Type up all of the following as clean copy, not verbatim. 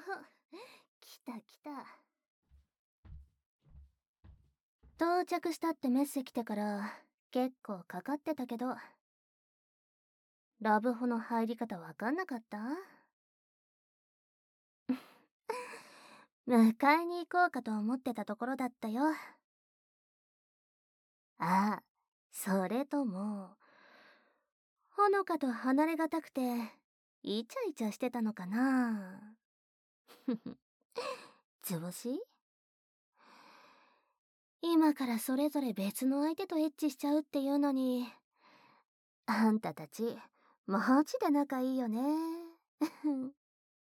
来た来た。到着したってメッセ来てから結構かかってたけど、ラブホの入り方わかんなかった？迎えに行こうかと思ってたところだったよ。あ、それとも、ほのかと離れがたくて、イチャイチャしてたのかな？ふふ、図星？今からそれぞれ別の相手とエッチしちゃうっていうのに、あんたたち、マジで仲いいよね。ん？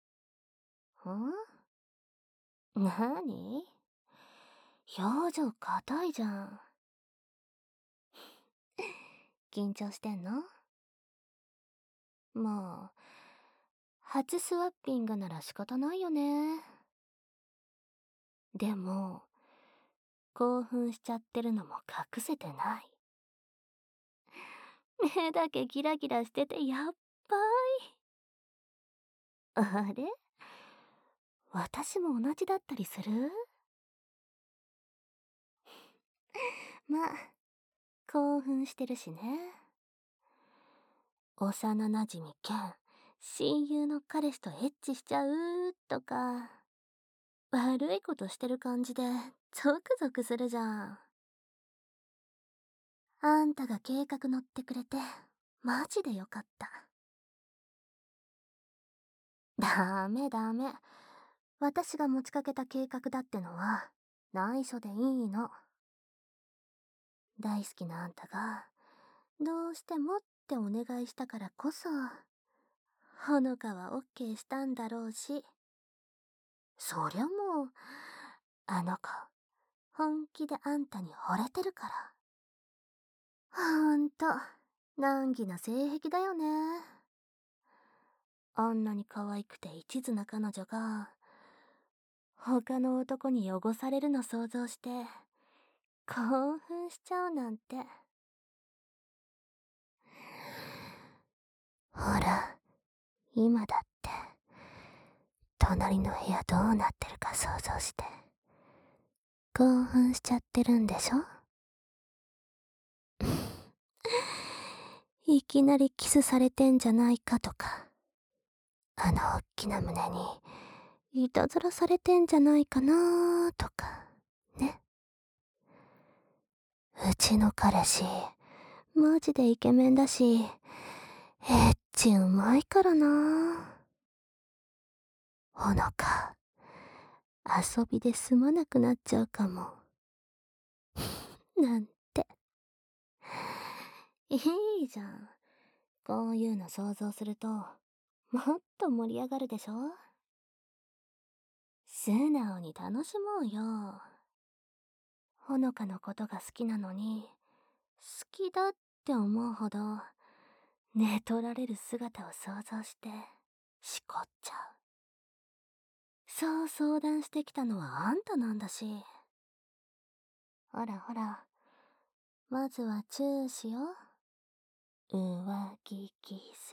なに？表情硬いじゃん。緊張してんの？まあ、初スワッピングなら仕方ないよね。でも、興奮しちゃってるのも隠せてない。目だけギラギラしててやっばい。あれ？私も同じだったりする？まあ、興奮してるしね。幼なじみ兼親友の彼氏とエッチしちゃうとか、悪いことしてる感じでゾクゾクするじゃん。あんたが計画乗ってくれてマジでよかった。ダメダメ。私が持ちかけた計画だってのは内緒でいいの。大好きなあんたがどうしてもってお願いしたからこそ、ほのかはオッケーしたんだろうし、そりゃもう、あの子、本気であんたに惚れてるから。ほんと、難儀な性癖だよね。あんなに可愛くて一途な彼女が、他の男に汚されるの想像して、興奮しちゃうなんて。ほら、今だって、隣の部屋どうなってるか想像して、興奮しちゃってるんでしょ？いきなりキスされてんじゃないかとか、あのおっきな胸にいたずらされてんじゃないかなとかね。うちの彼氏マジでイケメンだし、エッチうまいからな。ほのか、遊びで済まなくなっちゃうかも。なんて。いいじゃん。こういうの想像すると、もっと盛り上がるでしょ？素直に楽しもうよ。ほのかのことが好きなのに、好きだって思うほど、寝取られる姿を想像して、しこっちゃう。そう相談してきたのはあんたなんだし。ほらほら、まずはチューしよう。浮気キス。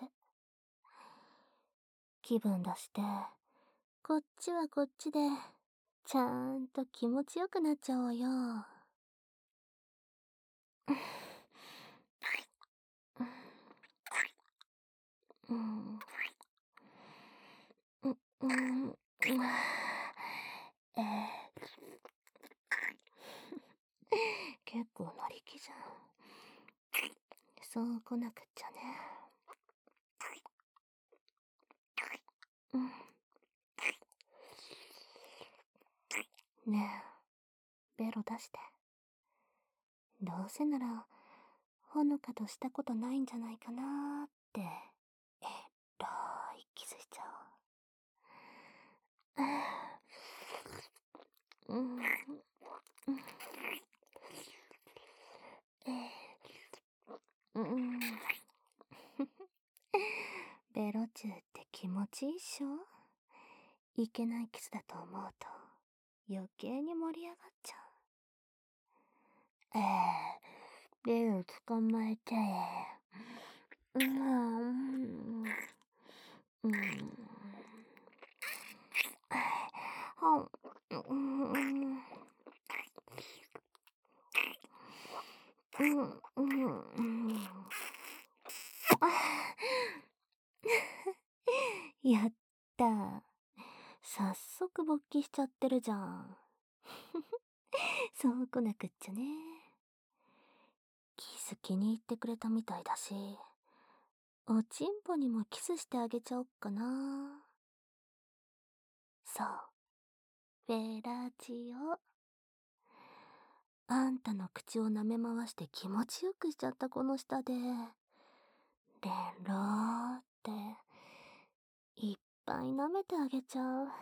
気分出して、こっちはこっちで、ちゃんと気持ちよくなっちゃおうよ。うん。うん、うん、え結構乗り気じゃん。そう来なくっちゃね。うん。ねえ、ベロ出して。どうせなら、ほのかとしたことないんじゃないかなーって、らいキスしちゃおう。うん。うん。うん。ベロチューって気持ちいいっしょ？いけないキスだと思うと余計に盛り上がっちゃう。ベロ捕まえて。うん。うん。 はん、うん、うん、うん、うん。やったー。早速勃起しちゃってるじゃん。そうこなくっちゃね。キス気に入ってくれたみたいだし、おちんぽにもキスしてあげちゃおっかな。そう、フェラチオ。あんたの口を舐め回して気持ちよくしちゃったこの舌で、レローって、いっぱい舐めてあげちゃう。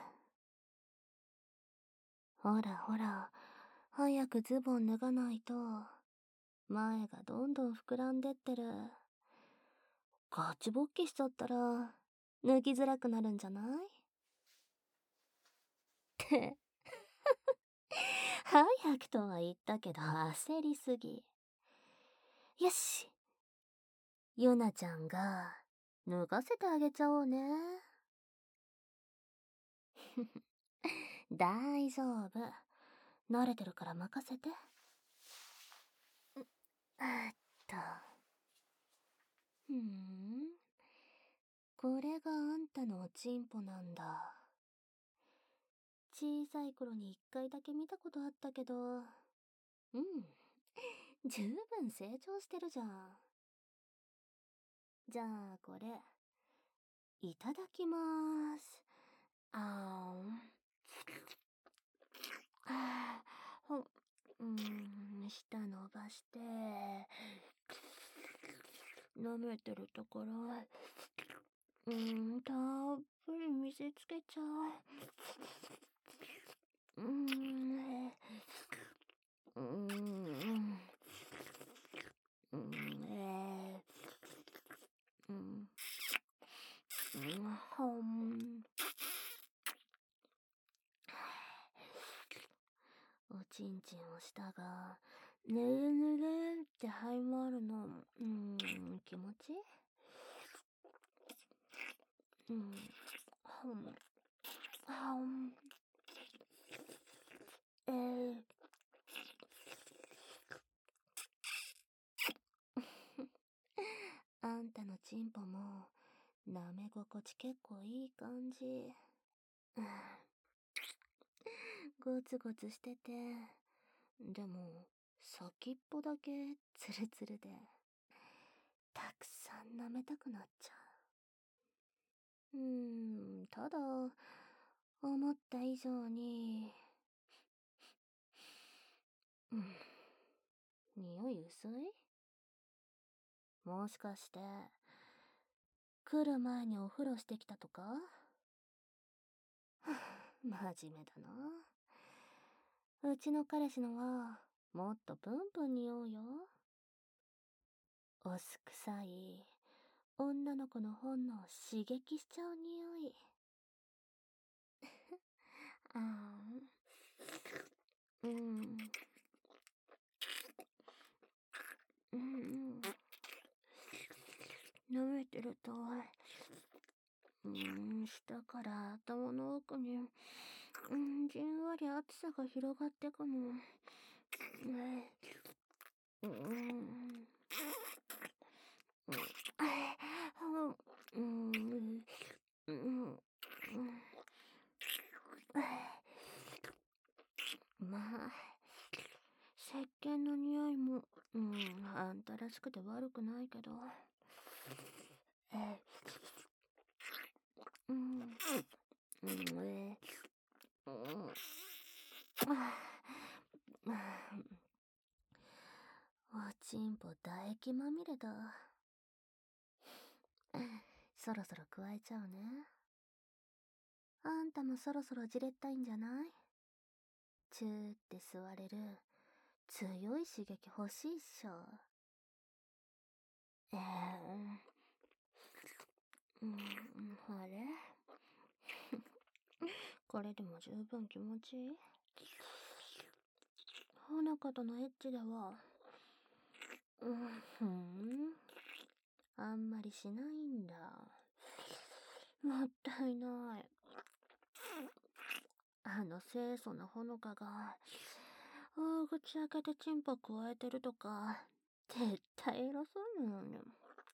ほらほら、早くズボン脱がないと、前がどんどん膨らんでってる。ガチ勃起しちゃったら、脱ぎづらくなるんじゃない？って、早くとは言ったけど焦りすぎ。よし、ゆなちゃんが脱がせてあげちゃおうね。大丈夫。慣れてるから任せて。あっと。これがあんたのおちんぽなんだ。小さい頃に一回だけ見たことあったけど、十分成長してるじゃん。じゃあこれ、いただきまーす。あーん。あー、舌伸ばして、舐めてるところ、たっぷり見せつけちゃう。うーん、うん、うん、ほん。おちんちんをしたが、ぬるぬるって這い回るの、気持ちいい？ほん、はん、あんたのチンポも、舐め心地結構いい感じ。ゴツゴツしてて、でも、先っぽだけツルツルで、たくさん舐めたくなっちゃう。ただ、思った以上に、匂い薄い？もしかして、来る前にお風呂してきたとか？真面目だな。うちの彼氏のは、もっとプンプン匂うよ。おすくさい、女の子の本能を刺激しちゃう匂い。あーん。舐めてると、下から頭の奥に、じんわり熱さが広がってくの。うん。うん。うん。まあ、石鹸の匂いも、あんたらしくて悪くないけど。うん。うん。おちんぽ唾液まみれだ。そろそろ加えちゃうね。あんたもそろそろじれったいんじゃない？チューって吸われる強い刺激欲しいっしょ。えあれこれでも十分気持ちいい？ほのかとのエッチでは、あんまりしないんだ。もったいない。あ清楚なほのかが、大口開けてチンポ加えてるとか、絶対偉そうなのに。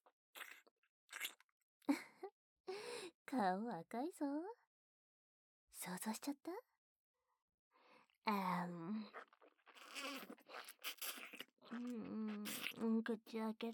顔赤いぞ。想像しちゃった？口開けて、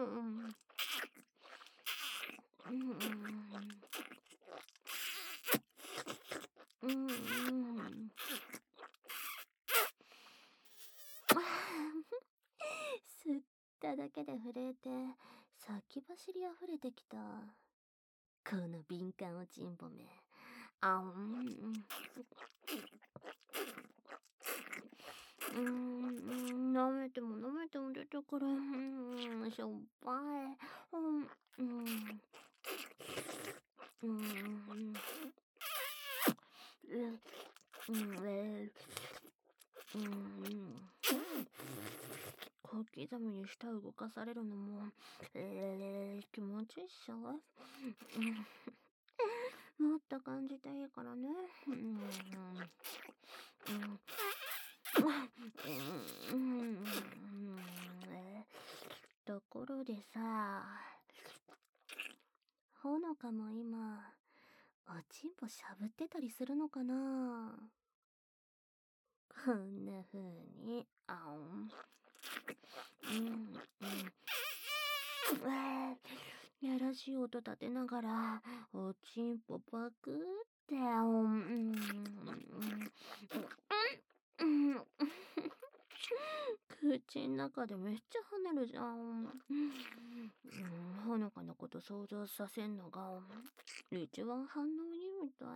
吸っただけで震えて、先走り溢れてきた。この敏感おちんぽめ。舐めても舐めても出てくる。しょっぱい。小刻みに舌動かされるのも、気持ちいいっしょ。もっと感じていいからね。ところでさ、ほのかも今、おちんぽしゃぶってたりするのかな？こんな風に、やらしい音立てながら、おちんぽパクって、口ん中でめっちゃ跳ねるじゃん。ほのかのこと想像させんのが、一番反応いいみたい。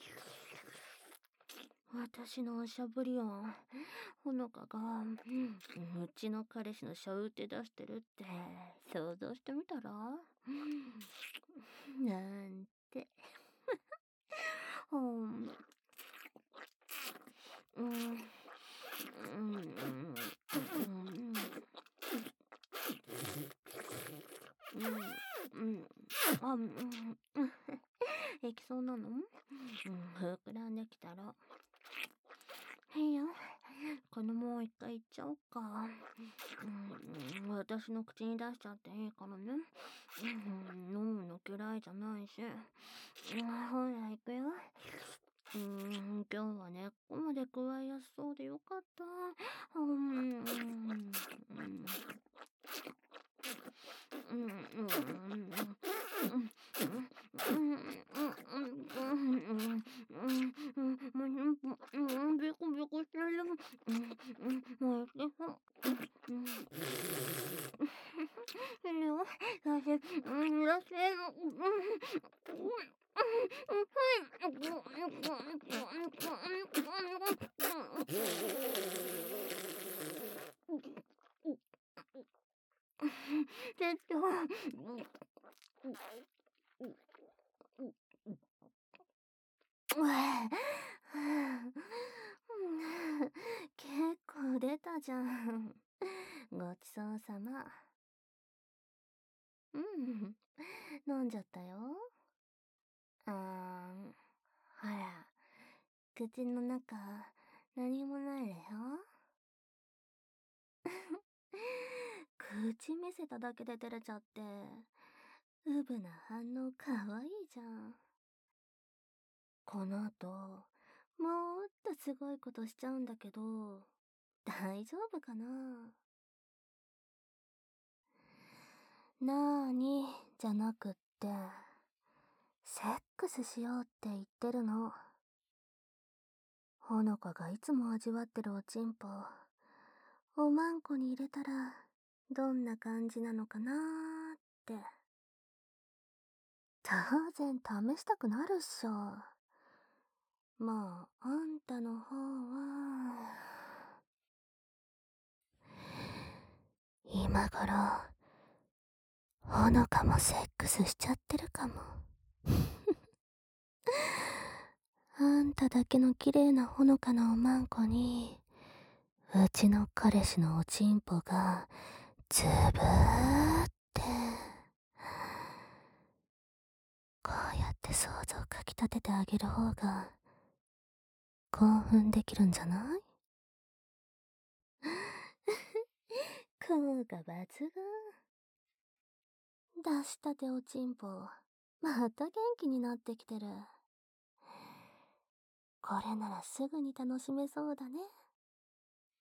私のおしゃぶり音、ほのかが、うちの彼氏のしゃうって出してるって想像してみたら？なんて。いきそうなの？膨らんできたら。いいよ。このもう一回いっちゃおうか。私の口に出しちゃっていいからね。飲むの嫌いじゃないし。ほら、行くよ。今日は根っこまで加えやすそうでよかった。ビコビコしてる。もう行って。いいよ。だし、ちょっと。結構出たじゃん。ごちそうさま。飲んじゃったよ。ほら、口の中、何もないでしょ？口見せただけで照れちゃって、うぶな反応かわいいじゃん。この後、もっとすごいことしちゃうんだけど、大丈夫かな？なーに、じゃなくって、セックスしようって言ってるの。ほのかがいつも味わってるおちんぽ、おまんこに入れたら、どんな感じなのかなーって。当然試したくなるっしょ。まあ、あんたの方は、今頃、ほのかもセックスしちゃってるかも。あんただけの綺麗なほのかなおまんこに、うちの彼氏のおちんぽが、つぶーって、こうやって想像かきたててあげる方が、 興奮できるんじゃない？効果抜群。出したておちんぽ、また元気になってきてる。これならすぐに楽しめそうだね。